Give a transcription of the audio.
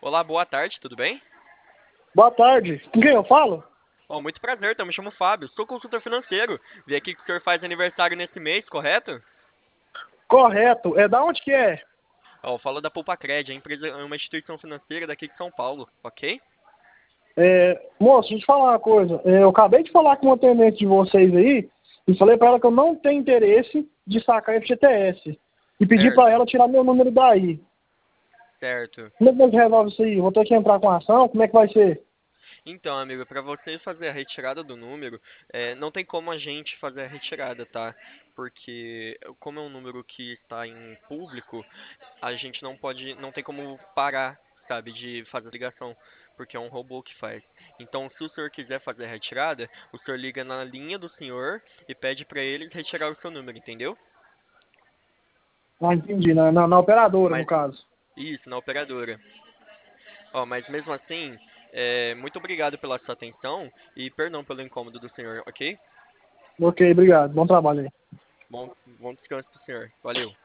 Olá, boa tarde, tudo bem? Boa tarde. Com quem eu falo? Oh, muito prazer, então me chamo Fábio, sou consultor financeiro. Vi aqui que o senhor faz aniversário nesse mês, correto? Correto. É da onde que é? Oh, falo da Poupacred, a empresa é uma instituição financeira daqui de São Paulo, ok? Moço, deixa eu te falar uma coisa. Eu acabei de falar com uma atendente de vocês aí e falei pra ela que eu não tenho interesse de sacar FGTS. E pedi pra Certo, ela tirar meu número daí. certo. Como é que a gente resolve isso aí? Vou ter que entrar com a ação? Como é que vai ser? Então, amigo, para você fazer a retirada do número, não tem como a gente fazer a retirada, tá? Porque como é um número que está em público, a gente não pode, não tem como parar, sabe, de fazer a ligação, porque é um robô que faz. Então, se o senhor quiser fazer a retirada, o senhor liga na linha do senhor e pede para eles retirar o seu número, entendeu? Ah, entendi. Na operadora, no Mas caso. isso, na operadora. Ó, mas mesmo assim, muito obrigado pela sua atenção e perdão pelo incômodo do senhor, ok? Ok, obrigado. Bom trabalho aí. Bom descanso pro senhor. Valeu.